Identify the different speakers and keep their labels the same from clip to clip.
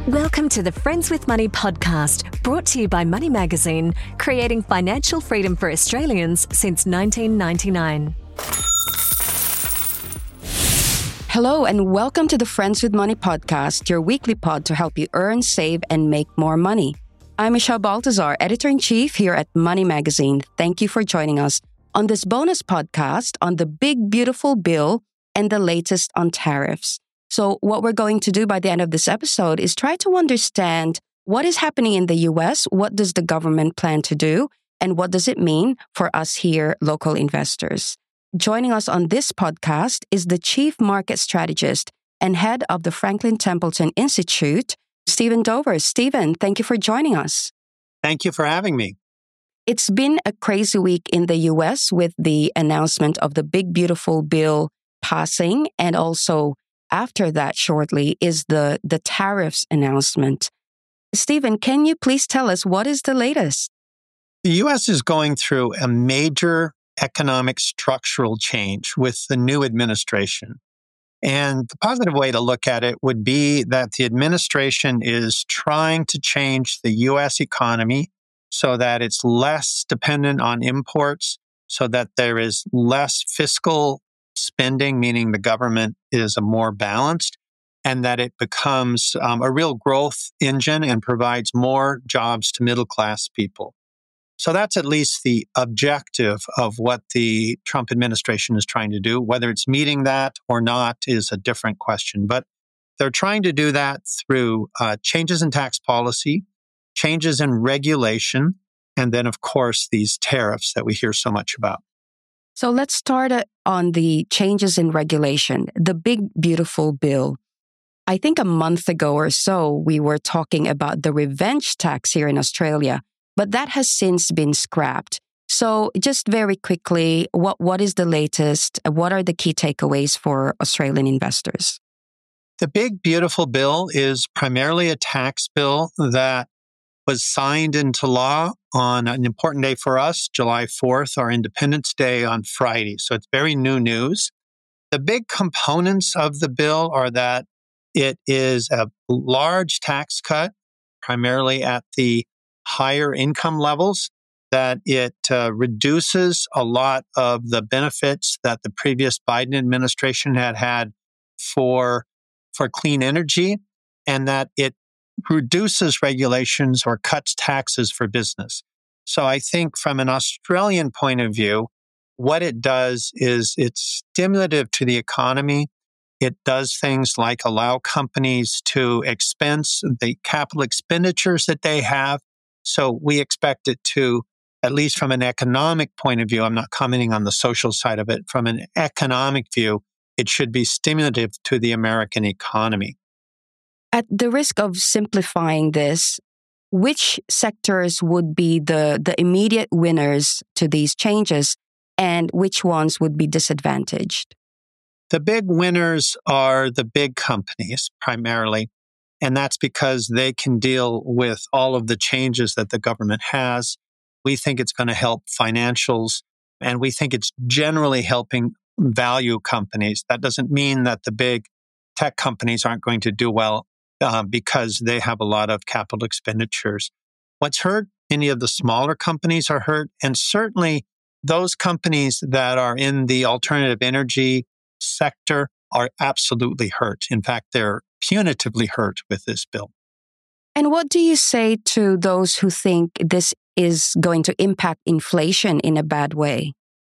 Speaker 1: Welcome to the Friends with Money podcast, brought to you by Money Magazine, creating financial freedom for Australians since 1999.
Speaker 2: Hello and welcome to the Friends with Money podcast, your weekly pod to help you earn, save, and make more money. I'm Michelle Baltazar, Editor-in-Chief here at Money Magazine. Thank you for joining us on this bonus podcast on the big, beautiful bill and the latest on tariffs. So what we're going to do by the end of this episode is try to understand what is happening in the US, what does the government plan to do, and what does it mean for us here, local investors. Joining us on this podcast is the Chief Market Strategist and Head of the Franklin Templeton Institute, Stephen Dover. Stephen, thank you for joining us.
Speaker 3: Thank you for having me.
Speaker 2: It's been a crazy week in the US with the announcement of the big, beautiful bill passing, and also after that shortly is the tariffs announcement. Stephen, can you please tell us what is the latest?
Speaker 3: The U.S. is going through a major economic structural change with the new administration. And the positive way to look at it would be that the administration is trying to change the U.S. economy so that it's less dependent on imports, so that there is less fiscal spending, meaning the government is more balanced, and that it becomes a real growth engine and provides more jobs to middle-class people. So that's at least the objective of what the Trump administration is trying to do. Whether it's meeting that or not is a different question. But they're trying to do that through changes in tax policy, changes in regulation, and then, of course, these tariffs that we hear so much about.
Speaker 2: So let's start on the changes in regulation, the big, beautiful bill. I think a month ago or so, we were talking about the revenge tax here in Australia, but that has since been scrapped. So just very quickly, what is the latest? What are the key takeaways for Australian investors?
Speaker 3: The big, beautiful bill is primarily a tax bill that was signed into law on an important day for us, July 4th, our Independence Day on Friday. So it's very new news. The big components of the bill are that it is a large tax cut, primarily at the higher income levels, that it reduces a lot of the benefits that the previous Biden administration had for clean energy, and that it reduces regulations or cuts taxes for business. So I think from an Australian point of view, what it does is it's stimulative to the economy. It does things like allow companies to expense the capital expenditures that they have. So we expect it to, at least from an economic point of view, I'm not commenting on the social side of it, from an economic view, it should be stimulative to the American economy.
Speaker 2: At the risk of simplifying this, which sectors would be the immediate winners to these changes and which ones would be disadvantaged?
Speaker 3: The big winners are the big companies primarily, and that's because they can deal with all of the changes that the government has. We think it's going to help financials, and we think it's generally helping value companies. That doesn't mean that the big tech companies aren't going to do well because they have a lot of capital expenditures. What's hurt? Any of the smaller companies are hurt, and certainly those companies that are in the alternative energy sector are absolutely hurt. In fact, they're punitively hurt with this bill.
Speaker 2: And what do you say to those who think this is going to impact inflation in a bad way?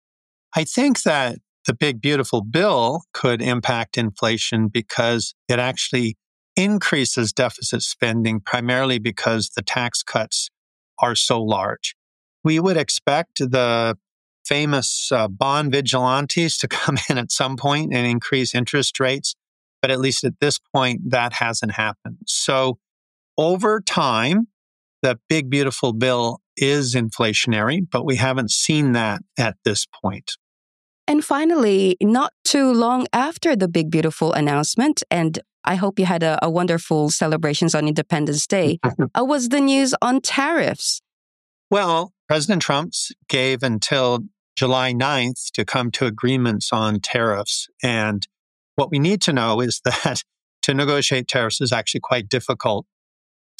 Speaker 3: I think that the big, beautiful bill could impact inflation because it actually increases deficit spending, primarily because the tax cuts are so large. We would expect the famous bond vigilantes to come in at some point and increase interest rates, but at least at this point, that hasn't happened. So over time, the big, beautiful bill is inflationary, but we haven't seen that at this point.
Speaker 2: And finally, not too long after the big, beautiful announcement, and I hope you had a wonderful celebrations on Independence Day, was the news on tariffs.
Speaker 3: Well, President Trump gave until July 9th to come to agreements on tariffs. And what we need to know is that to negotiate tariffs is actually quite difficult.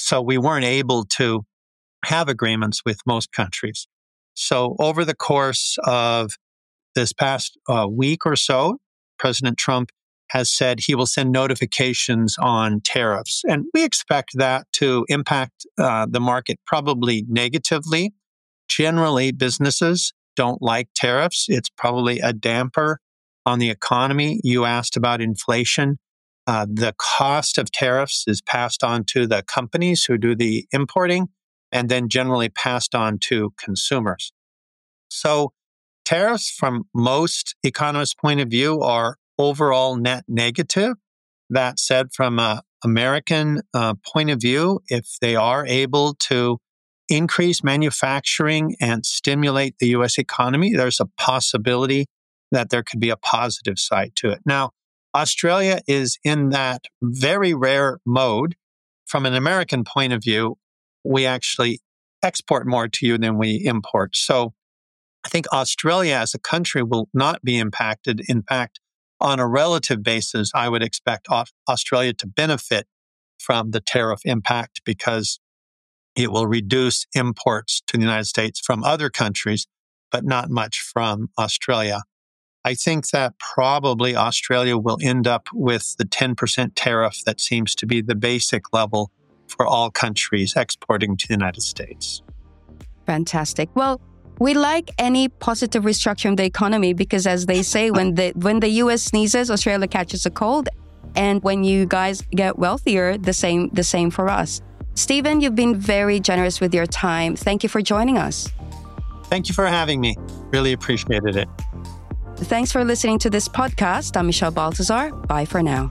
Speaker 3: So we weren't able to have agreements with most countries. So over the course of this past week or so, President Trump has said he will send notifications on tariffs. And we expect that to impact the market probably negatively. Generally, businesses don't like tariffs. It's probably a damper on the economy. You asked about inflation. The cost of tariffs is passed on to the companies who do the importing and then generally passed on to consumers. So tariffs from most economists' point of view are overall net negative. That said, from an American point of view, if they are able to increase manufacturing and stimulate the U.S. economy, there's a possibility that there could be a positive side to it. Now, Australia is in that very rare mode. From an American point of view, we actually export more to you than we import. So I think Australia as a country will not be impacted. In fact, on a relative basis, I would expect Australia to benefit from the tariff impact because it will reduce imports to the United States from other countries, but not much from Australia. I think that probably Australia will end up with the 10% tariff that seems to be the basic level for all countries exporting to the United States.
Speaker 2: Fantastic. Well, we like any positive restructuring of the economy because, as they say, when the U.S. sneezes, Australia catches a cold, and when you guys get wealthier, the same for us. Stephen, you've been very generous with your time. Thank you for joining us.
Speaker 3: Thank you for having me. Really appreciated it.
Speaker 2: Thanks for listening to this podcast. I'm Michelle Baltazar. Bye for now.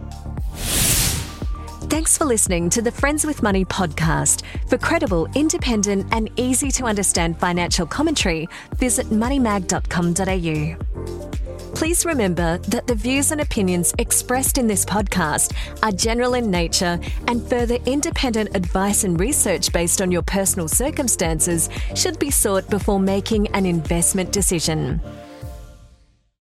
Speaker 1: Thanks for listening to the Friends with Money podcast. For credible, independent and easy to understand financial commentary, visit moneymag.com.au. Please remember that the views and opinions expressed in this podcast are general in nature, and further independent advice and research based on your personal circumstances should be sought before making an investment decision.